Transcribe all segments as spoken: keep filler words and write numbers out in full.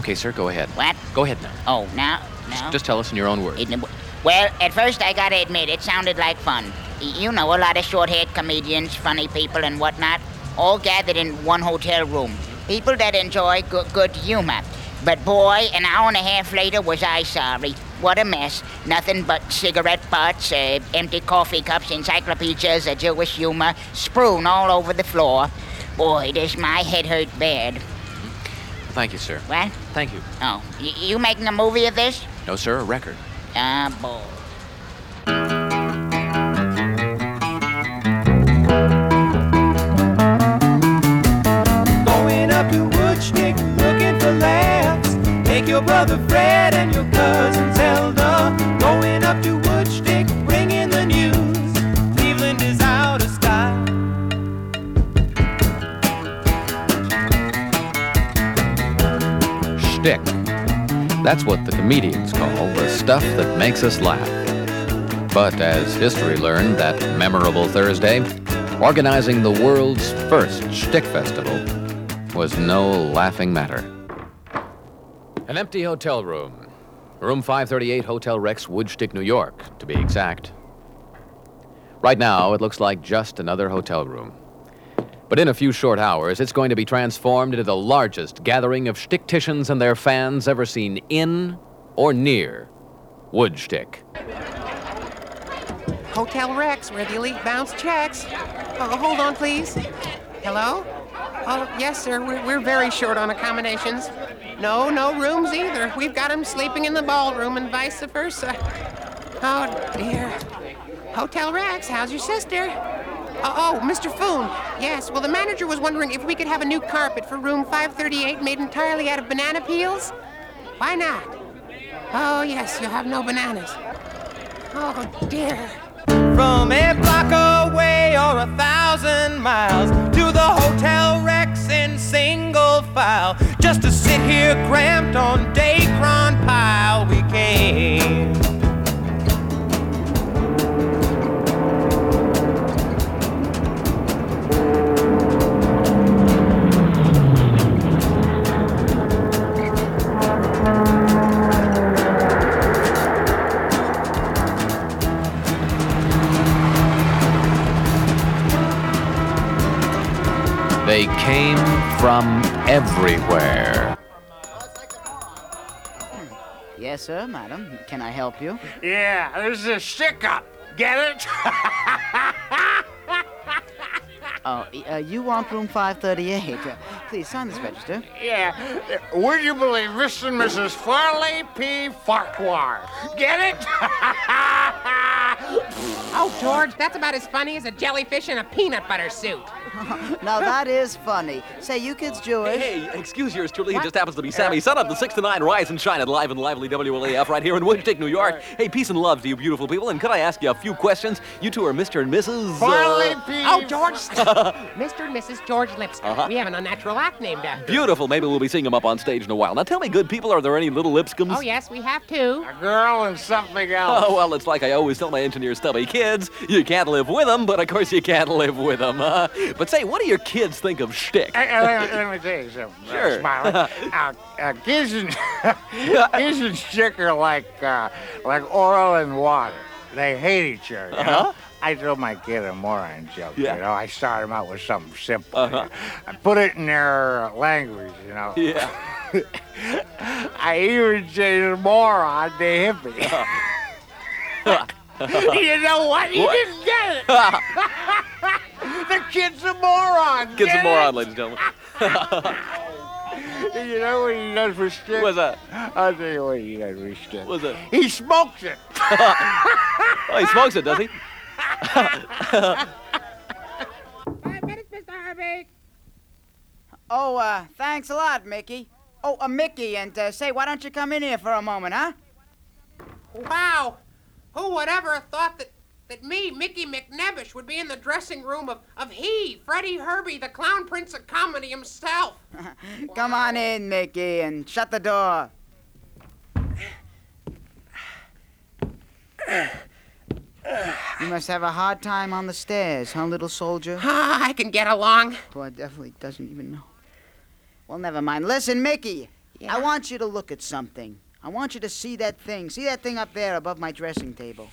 Okay, sir, go ahead. What? Go ahead now. Oh, now? Now? Just tell us in your own words. It- well, at first I gotta admit, it sounded like fun. Y- You know, a lot of short-haired comedians, funny people and whatnot, all gathered in one hotel room. People that enjoy good, good humor. But boy, an hour and a half later was I sorry. What a mess. Nothing but cigarette butts, uh, empty coffee cups, encyclopedias of Jewish humor strewn all over the floor. Boy, does my head hurt bad. Thank you, sir. What? Thank you. Oh, y- you making a movie of this? No, sir, a record. Ah, boy. Going up to Woodstick looking for laughs. Take your brother Fred and your cousin Zelda. Going up to Woodstick, bringing the news. Cleveland is out of style. Shtick. That's what the comedians call the stuff that makes us laugh. But as history learned that memorable Thursday, organizing the world's first Shtick Festival was no laughing matter. An empty hotel room. Room five thirty-eight, Hotel Rex, Woodstick, New York, to be exact. Right now, it looks like just another hotel room. But in a few short hours, it's going to be transformed into the largest gathering of shtickticians and their fans ever seen in or near Woodstick. Hotel Rex, where the elite bounce checks. Oh, hold on, please. Hello? Oh, yes, sir. We're, we're very short on accommodations. No, no rooms either. We've got 'em sleeping in the ballroom and vice versa. Oh, dear. Hotel Rex, how's your sister? Oh, oh, Mister Foon. Yes, well, the manager was wondering if we could have a new carpet for room five thirty-eight made entirely out of banana peels. Why not? Oh, yes, you'll have no bananas. Oh, dear. From a block away or a thousand miles to the Hotel Rex in single file, just to sit here cramped on Dacron Pile we came. They came from everywhere. Yes, sir, madam. Can I help you? Yeah, this is a stick-up. Get it? Oh, uh, you want room five thirty-eight. Uh, please sign this register. Yeah. Would you believe Mister and Missus Farley P. Farquhar? Get it? Oh, George, that's about as funny as a jellyfish in a peanut butter suit. Now, that is funny. Say, you kids Jewish? Hey, excuse yours truly. He just happens to be Sammy, son of the six to nine Rise and Shine at live and lively W L A F right here in Woodstick, New York. Hey, peace and love to you beautiful people. And could I ask you a few questions? You two are Mister and Missus Farley Uh, P. Oh, George. Mister and Missus George Lipscomb. Uh-huh. We have an unnatural act named after. Beautiful. Maybe we'll be seeing them up on stage in a while. Now, tell me, good people, are there any little Lipscombs? Oh, yes, we have two. A girl and something else. Oh, well, it's like I always tell my engineer stubby kids, you can't live with them, but of course you can't live with them. Uh, but say, what do your kids think of shtick? Hey, let, me, let me tell you something, Sure. uh, Smiley. uh, uh, kids and kids and stick are like uh, like oil and water. They hate each other. You Uh-huh. know? I told my kid a moron joke. Yeah. You know, I started them out with something simple. Uh-huh. I put it in their language. You know. Yeah. I even changed moron to hippie. You know what? He What? didn't get it. The kid's a moron. Kids Get and moron, it? ladies and gentlemen. You know what he does for stick? What's that? I'll tell you what he does for stick. What's that? He smokes it. Oh, he smokes it, does he? Five minutes, Mister Harvey. Oh, uh, thanks a lot, Mickey. Oh, uh, Mickey, and uh, say, why don't you come in here for a moment, huh? Wow. Who would ever have thought that, that me, Mickey McNebbish, would be in the dressing room of, of he, Freddie Herbie, the clown prince of comedy himself? Come on in, Mickey, and shut the door. You must have a hard time on the stairs, huh, little soldier? Ah, I can get along. Boy, definitely doesn't even know. Well, never mind. Listen, Mickey, I want you to look at something. I want you to see that thing. See that thing up there above my dressing table?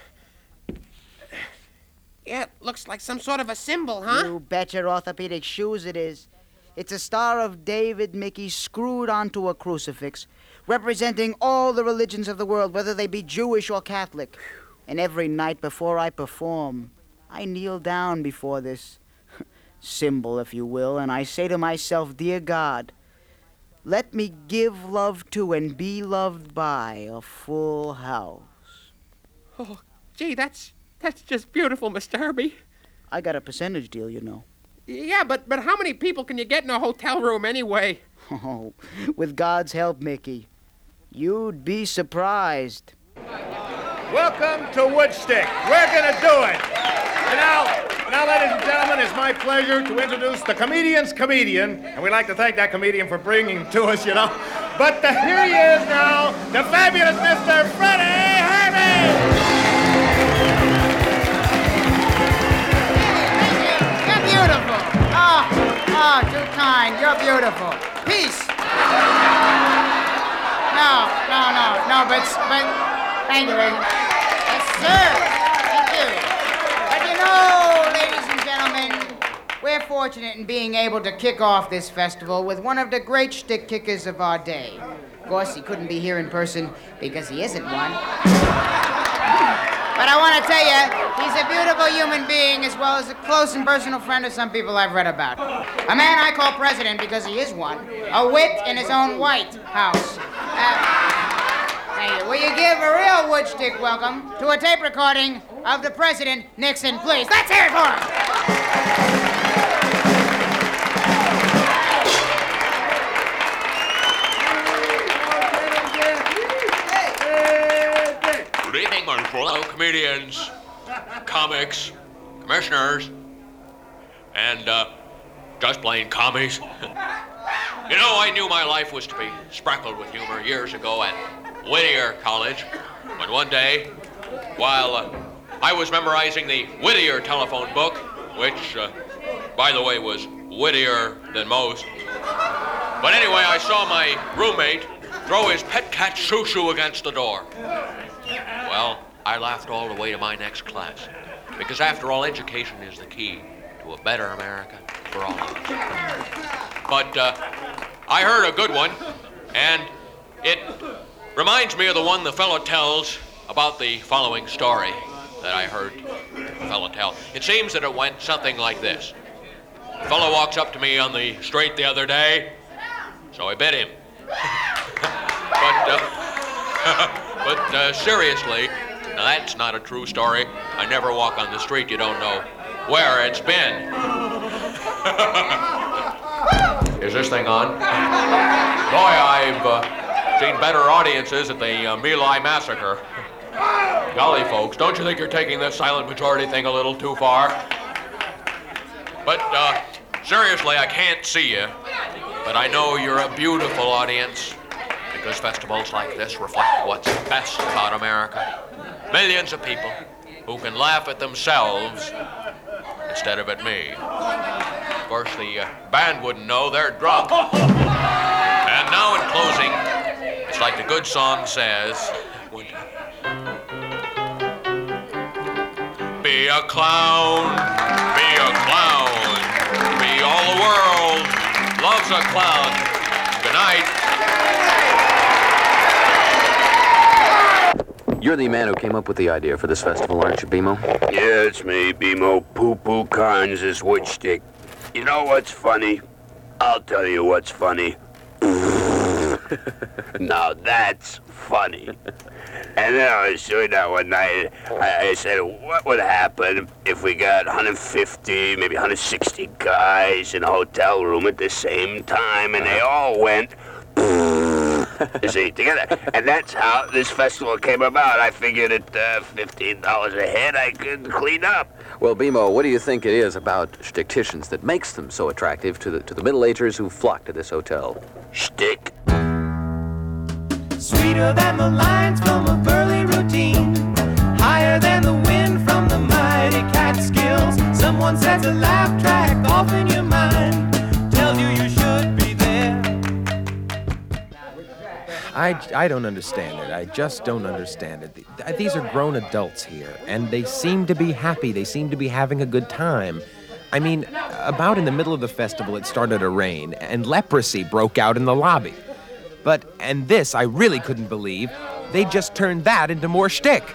Yeah, it looks like some sort of a symbol, huh? You bet your orthopedic shoes it is. It's a Star of David, Mickey, screwed onto a crucifix, representing all the religions of the world, whether they be Jewish or Catholic. And every night before I perform, I kneel down before this symbol, if you will, and I say to myself, Dear God, let me give love to and be loved by a full house. Oh, gee, that's that's just beautiful, Mister Herbie. I got a percentage deal, you know. Yeah, but but how many people can you get in a hotel room anyway? Oh, with God's help, Mickey, you'd be surprised. Welcome to Woodstick. We're gonna do it. And now, now, ladies and gentlemen, it's my pleasure to introduce the comedian's comedian, and we'd like to thank that comedian for bringing him to us, you know. But the, here he is now, the fabulous Mister Freddie Herbie. You're beautiful. Oh, oh, too kind. You're beautiful. Peace. No, no, no, no, but, but, thank you. Yes, sir. Thank you. But you know, ladies and gentlemen, we're fortunate in being able to kick off this festival with one of the great shtick kickers of our day. Of course, he couldn't be here in person because he isn't one. But I want to tell you, he's a beautiful human being as well as a close and personal friend of some people I've read about. A man I call president because he is one. A wit in his own White House. Uh, thank you. Will you give a real woodstick welcome to a tape recording of the President Nixon, please? Let's hear it for him. Good evening, my fellow comedians, comics, commissioners, and, uh, just plain commies. You know, I knew my life was to be sprinkled with humor years ago at Whittier College, when one day, while uh, I was memorizing the Whittier telephone book, which, uh, by the way, was wittier than most. But anyway, I saw my roommate throw his pet cat Shoo-Shoo against the door. Well, I laughed all the way to my next class, because after all, education is the key to a better America for all of us. But uh, I heard a good one, and it reminds me of the one the fellow tells about the following story that I heard the fellow tell. It seems that it went something like this. The fellow walks up to me on the street the other day, so I bit him. but, uh, but uh, seriously, now that's not a true story. I never walk on the street. You don't know where it's been. Is this thing on? Boy, I've uh, seen better audiences at the uh, My Lai massacre. Golly, folks, don't you think you're taking this silent majority thing a little too far? But uh, seriously, I can't see you. But I know you're a beautiful audience, because festivals like this reflect what's best about America. Millions of people who can laugh at themselves instead of at me. Of course, the uh, band wouldn't know, they're drunk. And now in closing, it's like the good song says, would be a clown, be a clown, be all the world loves a clown. Good night. You're the man who came up with the idea for this festival, aren't you, Bimo? Yeah, it's me, Bimo Poo Poo Carnes, this Woodstick. You know what's funny? I'll tell you what's funny. Now that's funny. And then I was doing that one night. I, I said, what would happen if we got one hundred fifty, maybe one hundred sixty guys in a hotel room at the same time, and they all went, you see, together. And that's how this festival came about. I figured at uh, fifteen dollars a head, I could clean up. Well, Bimo, what do you think it is about shtickticians that makes them so attractive to the to the middle-agers who flock to this hotel? Shtick. Sweeter than the lines from a burly routine, higher than the wind from the mighty Catskills. Someone sets a laugh track off in your mind, tells you you should be there. I, I don't understand it. I just don't understand it. These are grown adults here, and they seem to be happy. They seem to be having a good time. I mean, about in the middle of the festival, it started to rain, and leprosy broke out in the lobby. But, and this I really couldn't believe, they just turned that into more shtick.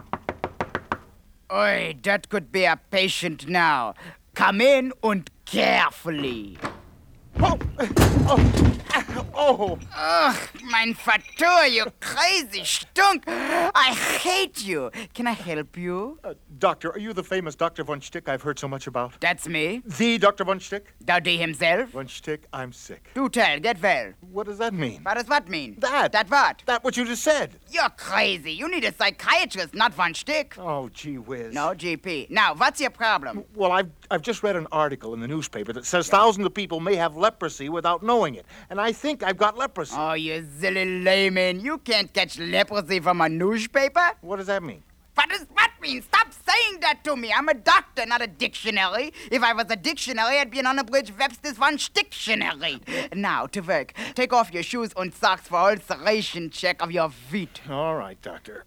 Oi, that could be a patient now. Come in and carefully. Oh! Oh! Oh! Ugh, mein Fatur, you crazy stunk! I hate you. Can I help you? Uh, doctor, are you the famous Doctor Von Stick I've heard so much about? That's me. The Doctor Von Stick? Daddy himself? Von Stick, I'm sick. Do tell, get well. What does that mean? What does what mean? That. That what? That what you just said. You're crazy. You need a psychiatrist, not Von Stick. Oh, gee whiz. No, G P. Now, what's your problem? Well, I've, I've just read an article in the newspaper that says thousands of people may have leprosy without knowing it. And I think I've got leprosy. Oh, you silly layman. You can't catch leprosy from a newspaper. What does that mean? What does what mean? Stop saying that to me. I'm a doctor, not a dictionary. If I was a dictionary, I'd be an unabridged Webster's Von Sticktionary. Now, to work. Take off your shoes and socks for ulceration check of your feet. All right, doctor.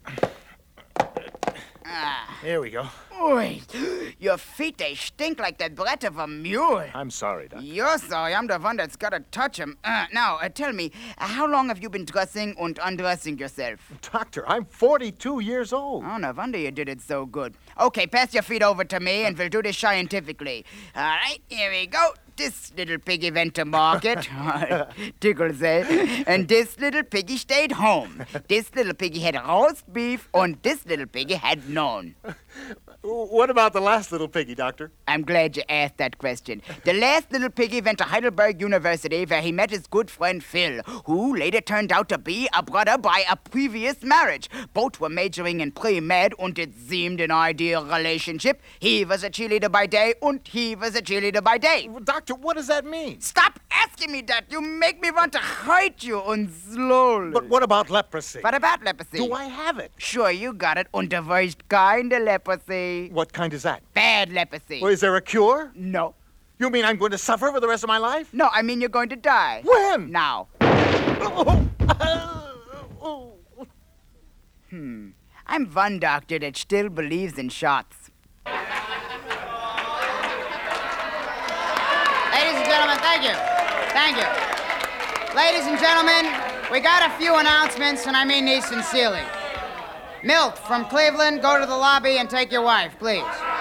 Ah. Here we go. Oi, your feet, they stink like the breath of a mule. I'm sorry, doctor. You're sorry. I'm the one that's got to touch him. Uh, now, uh, tell me, uh, how long have you been dressing and undressing yourself? Doctor, I'm forty-two years old. Oh, no wonder you did it so good. Okay, pass your feet over to me, and we'll do this scientifically. All right, here we go. This little piggy went to market. Tickles, eh? And this little piggy stayed home. This little piggy had roast beef, and this little piggy had none. What about the last little piggy, Doctor? I'm glad you asked that question. The last little piggy went to Heidelberg University, where he met his good friend Phil, who later turned out to be a brother by a previous marriage. Both were majoring in pre-med, and it seemed an ideal relationship. He was a cheerleader by day, and he was a cheerleader by day. Well, Doctor, what does that mean? Stop asking me that. You make me want to hurt you, and slowly. But what about leprosy? What about leprosy? Do I have it? Sure, you got it, and the worst kind of leprosy. What kind is that? Bad leprosy. Well, is there a cure? No. You mean I'm going to suffer for the rest of my life? No, I mean you're going to die. When? Now. hmm. I'm one doctor that still believes in shots. Ladies and gentlemen, thank you. Thank you. Ladies and gentlemen, we got a few announcements, and I mean these sincerely. Milt from Cleveland, go to the lobby and take your wife, please.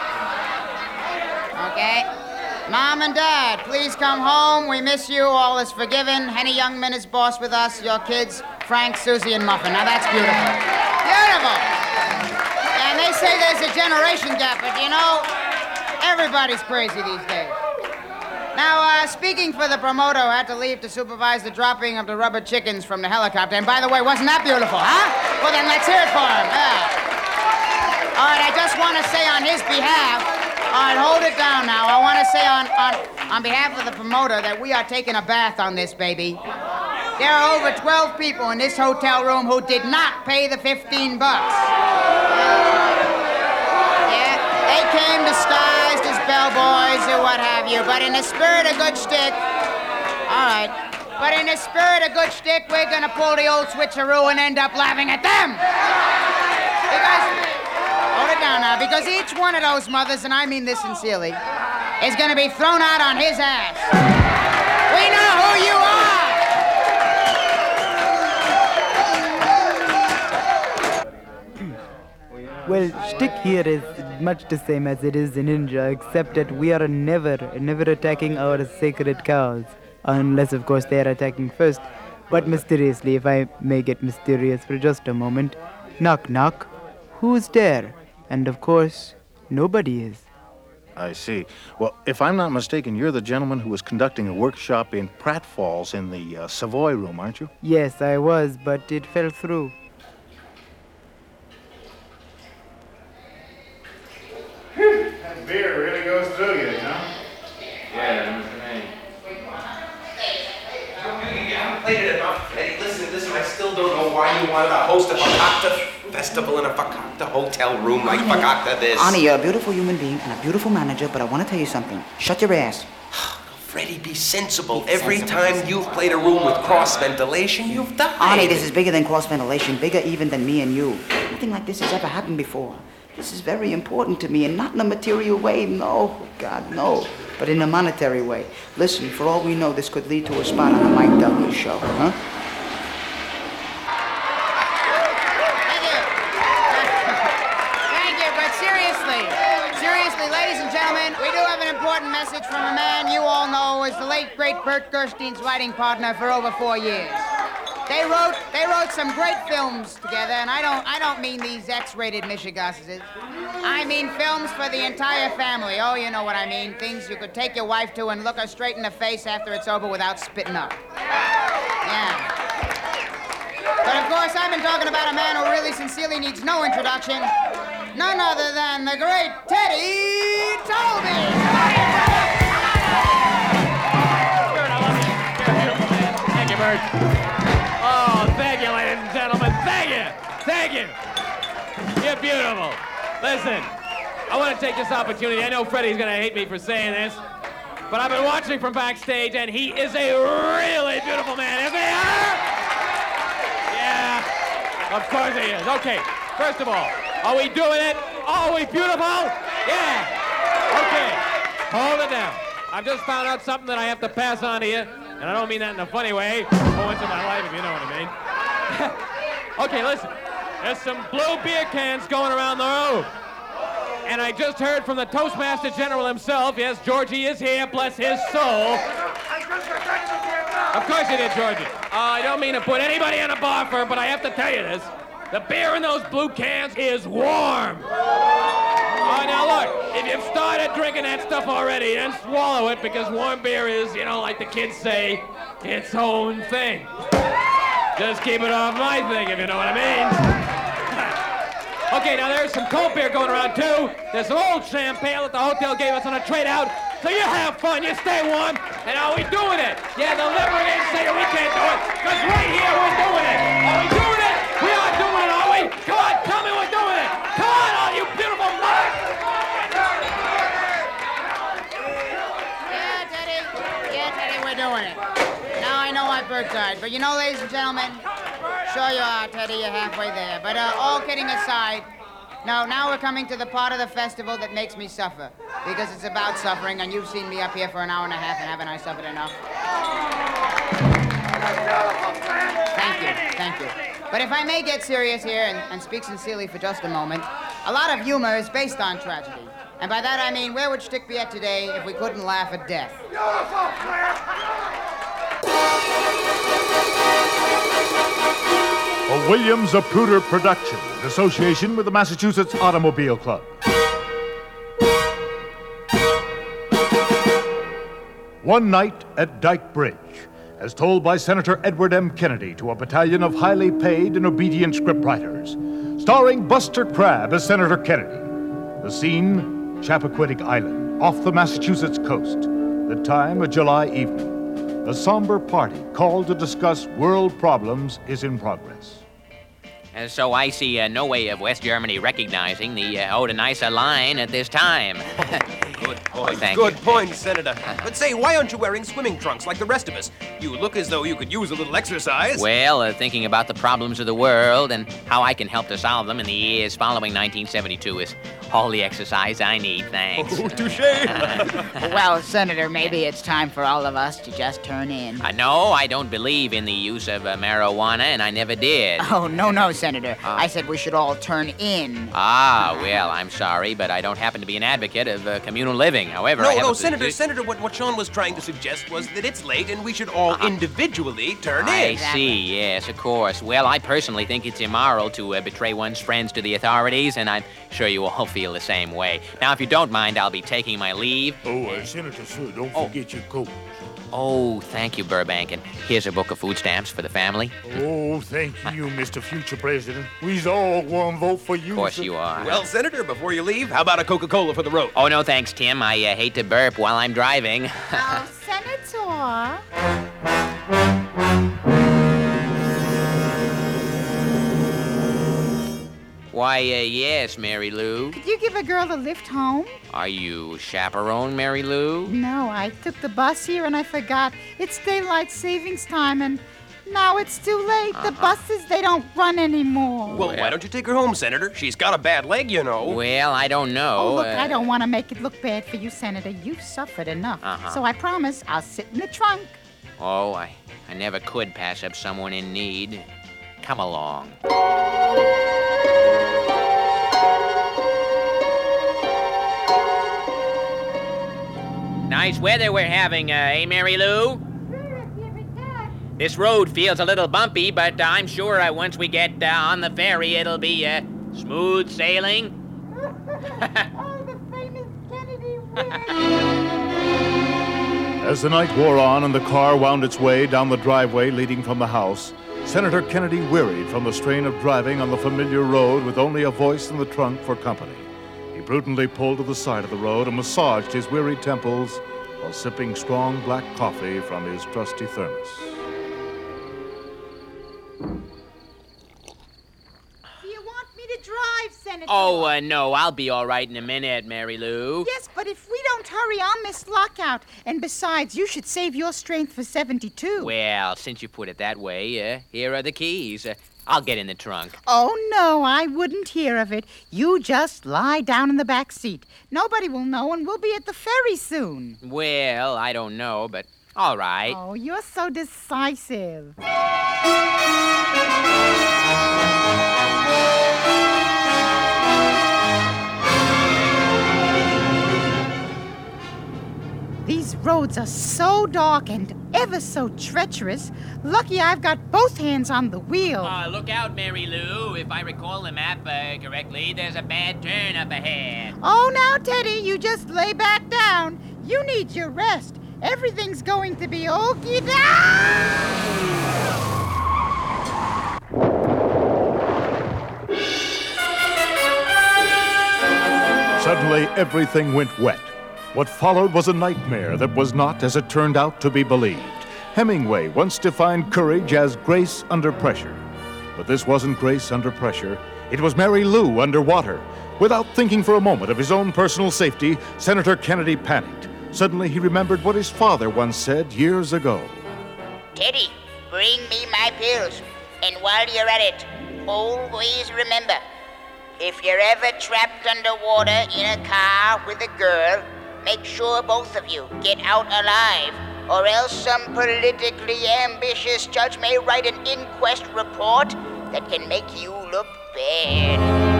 Okay. Mom and Dad, please come home. We miss you. All is forgiven. Henny Youngman is boss with us. Your kids, Frank, Susie, and Muffin. Now that's beautiful. Beautiful. And they say there's a generation gap, but you know, everybody's crazy these days. Now, uh, speaking for the promoter who had to leave to supervise the dropping of the rubber chickens from the helicopter, and by the way, wasn't that beautiful, huh? Well, then let's hear it for him. Yeah. All right, I just want to say on his behalf, all right, hold it down now. I want to say on, on, on behalf of the promoter that we are taking a bath on this baby. There are over twelve people in this hotel room who did not pay the fifteen bucks. Yeah, they came disguised as bellboys or what have you, but in the spirit of good shtick, all right, but in the spirit of good shtick, we're going to pull the old switcheroo and end up laughing at them. Because, hold it down now, because each one of those mothers, and I mean this sincerely, is going to be thrown out on his ass. We know who you are. Well, shtick here is much the same as it is in India, except that we are never, never attacking our sacred cows. Unless, of course, they are attacking first. But mysteriously, if I may get mysterious for just a moment, knock, knock. Who's there? And, of course, nobody is. I see. Well, if I'm not mistaken, you're the gentleman who was conducting a workshop in Pratfalls in the uh, Savoy room, aren't you? Yes, I was, but it fell through. That beer really goes through you, you know? Yeah, what's the name? You haven't played it enough, Eddie. Listen, listen, I still don't know why you wanted to host a Fakakta festival in a Fakakta hotel room like Fakakta this. Honey, you're a beautiful human being and a beautiful manager, but I want to tell you something. Shut your ass. Freddie, be sensible. Every time you've played a room with cross ventilation, you've died. Arnie, this is bigger than cross ventilation, bigger even than me and you. Nothing like this has ever happened before. This is very important to me, and not in a material way, no, God, no, but in a monetary way. Listen, for all we know, this could lead to a spot on the Mike Douglas show, huh? Thank you, but seriously, seriously, ladies and gentlemen, we do have an important message from a man you all know as the late, great Bert Gerstein's writing partner for over four years. They wrote they wrote some great films together, and I don't I don't mean these X-rated Michigusses. I mean films for the entire family. Oh, you know what I mean. Things you could take your wife to and look her straight in the face after it's over without spitting up. Yeah. But of course, I've been talking about a man who really sincerely needs no introduction. None other than the great Teddy Tolby. Thank you, Bert. Oh, thank you, ladies and gentlemen. Thank you. Thank you. You're beautiful. Listen, I want to take this opportunity. I know Freddie's going to hate me for saying this, but I've been watching from backstage, and he is a really beautiful man. Isn't he? Yeah, of course he is. Okay, first of all, are we doing it? Are we beautiful? Yeah. Okay, hold it down. I've just found out something that I have to pass on to you. And I don't mean that in a funny way. Go into my life, if you know what I mean. Okay, listen. There's some blue beer cans going around the room. And I just heard from the Toastmaster General himself. Yes, Georgie is here, bless his soul. Of course you did, Georgie. Uh, I don't mean to put anybody on a buffer, but I have to tell you this. The beer in those blue cans is warm. Oh, now look, if you've started drinking that stuff already, then swallow it, because warm beer is, you know, like the kids say, its own thing. Just keep it off my thing, if you know what I mean. Okay, now there's some cold beer going around, too. There's some old champagne that the hotel gave us on a trade-out. So you have fun, you stay warm, and are we doing it? Yeah, they'll never again say that we can't do it, because right here we're doing it. Are we doing it? We are doing it, are we? Come on, tell me we're doing it. Come on, all you beautiful mugs. Yeah, Teddy. Yeah, Teddy, we're doing it. Now I know why Bert died, but you know, ladies and gentlemen, sure you are, Teddy, you're halfway there. But uh, all kidding aside, no, now we're coming to the part of the festival that makes me suffer, because it's about suffering, and you've seen me up here for an hour and a half, and haven't I suffered enough? Thank you, thank you. But if I may get serious here and, and speak sincerely for just a moment, a lot of humor is based on tragedy. And by that I mean, where would Shtick be at today if we couldn't laugh at death? A Williams Zapruder production in association with the Massachusetts Automobile Club. One Night at Dyke Bridge, as told by Senator Edward M. Kennedy to a battalion of highly paid and obedient scriptwriters, starring Buster Crabbe as Senator Kennedy. The scene, Chappaquiddick Island, off the Massachusetts coast. The time, a July evening. A somber party called to discuss world problems is in progress. And so I see uh, no way of West Germany recognizing the uh, Oder-Neisse line at this time. Good point. Thank Good you. point, Senator. But say, why aren't you wearing swimming trunks like the rest of us? You look as though you could use a little exercise. Well, uh, thinking about the problems of the world and how I can help to solve them in the years following nineteen seventy-two is all the exercise I need, thanks. Oh, touche. Well, Senator, maybe it's time for all of us to just turn in. Uh, no, I don't believe in the use of uh, marijuana, and I never did. Oh, no, no, Senator. Uh. I said we should all turn in. Ah, well, I'm sorry, but I don't happen to be an advocate of uh, communal living. However, No, I have no, a Senator, position- Senator, what, what Sean was trying to suggest was that it's late and we should all Uh-huh. individually turn I in. see, yes, of course. Well, I personally think it's immoral to uh, betray one's friends to the authorities, and I'm sure you all feel the same way. Now, if you don't mind, I'll be taking my leave. Oh, uh, Senator, sir, don't forget your coat. Oh, thank you, Burbank, and here's a book of food stamps for the family. Oh, thank you, Mister Future President. We's all one vote for you. Of course sir. you are. Well, Senator, before you leave, how about a Coca-Cola for the road? Oh, no thanks, Tim. I uh, hate to burp while I'm driving. Oh, Senator. Why, Why, uh, yes, Mary Lou. Could you give a girl a lift home? Are you chaperone, Mary Lou? No, I took the bus here and I forgot. It's daylight savings time and now it's too late. Uh-huh. The buses, they don't run anymore. Well, why don't you take her home, Senator? She's got a bad leg, you know. Well, I don't know. Oh, look, uh, I don't want to make it look bad for you, Senator. You've suffered enough. Uh-huh. So I promise I'll sit in the trunk. Oh, I, I never could pass up someone in need. Come along. Nice weather we're having, uh, eh, Mary Lou? This road feels a little bumpy, but uh, I'm sure uh, once we get uh, on the ferry, it'll be uh, smooth sailing. As the night wore on and the car wound its way down the driveway leading from the house, Senator Kennedy wearied from the strain of driving on the familiar road with only a voice in the trunk for company. He prudently pulled to the side of the road and massaged his weary temples while sipping strong black coffee from his trusty thermos. Do you want me to drive, Senator? Oh, uh, no, I'll be all right in a minute, Mary Lou. Yes, but if we don't hurry, I'll miss lockout. And besides, you should save your strength for seventy-two. Well, since you put it that way, uh, here are the keys. Uh, I'll get in the trunk. Oh, no, I wouldn't hear of it. You just lie down in the back seat. Nobody will know, and we'll be at the ferry soon. Well, I don't know, but all right. Oh, you're so decisive. These roads are so dark and ever so treacherous. Lucky I've got both hands on the wheel. Uh, look out, Mary Lou. If I recall the map uh, correctly, there's a bad turn up ahead. Oh, now, Teddy, you just lay back down. You need your rest. Everything's going to be okie down. Suddenly, everything went wet. What followed was a nightmare that was not, as it turned out, to be believed. Hemingway once defined courage as grace under pressure. But this wasn't grace under pressure. It was Mary Lou underwater. Without thinking for a moment of his own personal safety, Senator Kennedy panicked. Suddenly, he remembered what his father once said years ago. Teddy, bring me my pills. And while you're at it, always remember, if you're ever trapped underwater in a car with a girl, make sure both of you get out alive, or else some politically ambitious judge may write an inquest report that can make you look bad.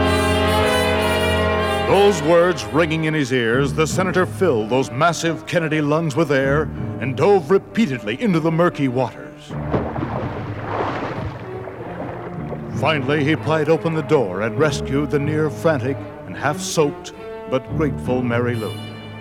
Those words ringing in his ears, the senator filled those massive Kennedy lungs with air and dove repeatedly into the murky waters. Finally, he pried open the door and rescued the near frantic and half-soaked but grateful Mary Lou.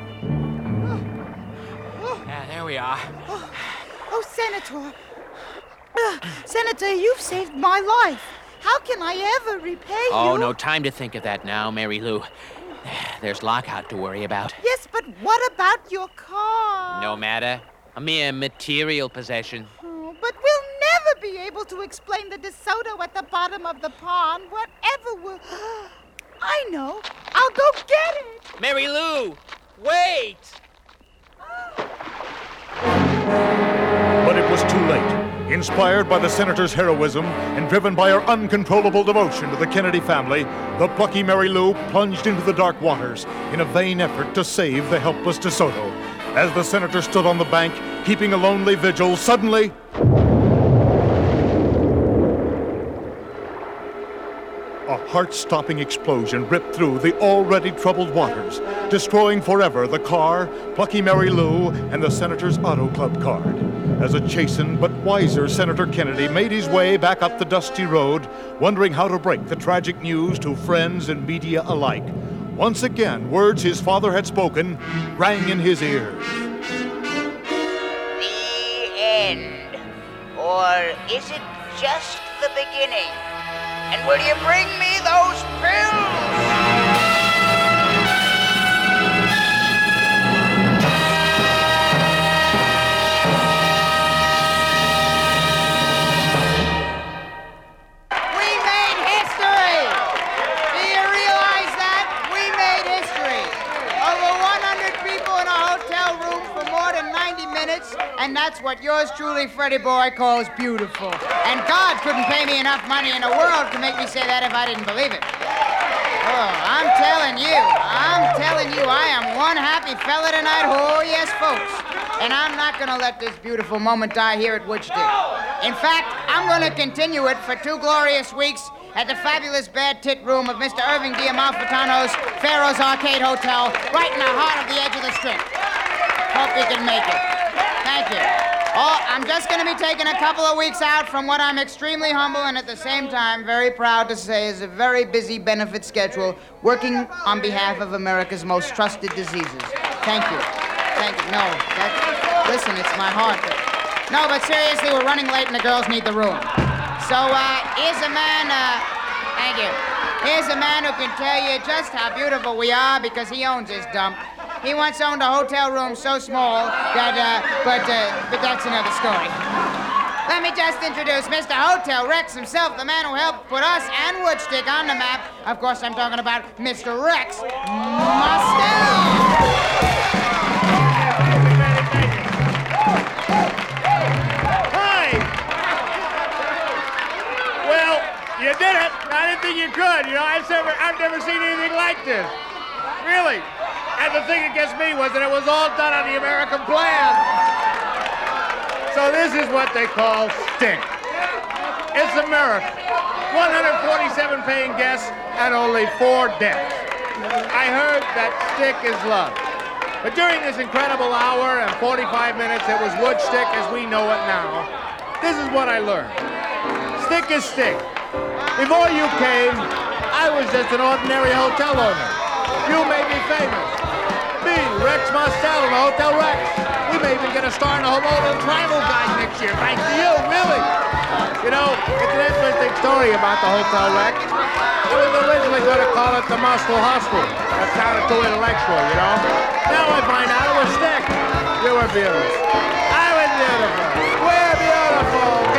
Yeah, there we are. Oh, oh Senator. Uh, Senator, you've saved my life. How can I ever repay you? Oh, no time to think of that now, Mary Lou. There's lockout to worry about. Yes, but what about your car? No matter. A mere material possession. Oh, but we'll never be able to explain the DeSoto at the bottom of the pond. Whatever will... I know. I'll go get it. Mary Lou, wait! But it was too late. Inspired by the senator's heroism and driven by her uncontrollable devotion to the Kennedy family, the plucky Mary Lou plunged into the dark waters in a vain effort to save the helpless DeSoto. As the senator stood on the bank, keeping a lonely vigil, suddenly... a heart-stopping explosion ripped through the already troubled waters, destroying forever the car, plucky Mary Lou, and the senator's auto club card. As a chastened but wiser Senator Kennedy made his way back up the dusty road, wondering how to break the tragic news to friends and media alike, once again, words his father had spoken rang in his ears. The end. Or is it just the beginning? And will you bring me those pills? We made history! The that's what yours truly, Freddie Boy, calls beautiful. And God couldn't pay me enough money in the world to make me say that if I didn't believe it. Oh, I'm telling you, I'm telling you, I am one happy fella tonight. Oh, yes, folks. And I'm not going to let this beautiful moment die here at Woodstick. In fact, I'm going to continue it for two glorious weeks at the fabulous Bad Tit Room of Mister Irving Diamalfitano's Pharaoh's Arcade Hotel, right in the heart of the edge of the strip. Hope you can make it. Thank you. Oh, I'm just going to be taking a couple of weeks out from what I'm extremely humble and at the same time very proud to say is a very busy benefit schedule, working on behalf of America's most trusted diseases. Thank you. Thank you. No, that, listen, it's my heart. No, but seriously, we're running late and the girls need the room. So, uh, here's a man, uh, thank you. Here's a man who can tell you just how beautiful we are because he owns his dump. He once owned a hotel room so small that, uh, but, uh, but that's another story. Let me just introduce Mister Hotel Rex himself, the man who helped put us and Woodstick on the map. Of course, I'm talking about Mister Rex Mostello. You did it. I didn't think you could. You know, I've never, I've never seen anything like this. Really. And the thing that gets me was that it was all done on the American plan. So this is what they call Stick. It's America. one hundred forty-seven paying guests and only four deaths. I heard that Stick is love. But during this incredible hour and forty-five minutes, it was Woodstick as we know it now. This is what I learned. Stick is Stick. Before you came, I was just an ordinary hotel owner. You made me famous. Me, Rex Mostello, the Hotel Rex. We may even get a star in the Homo Travel Guide next year, thanks to you, really. You know, it's an interesting story about the Hotel Rex. I was originally going to call it the Moscow Hostel. That sounded too intellectual, you know. Now I find out it was Stick. You were beautiful. I was beautiful. We're beautiful.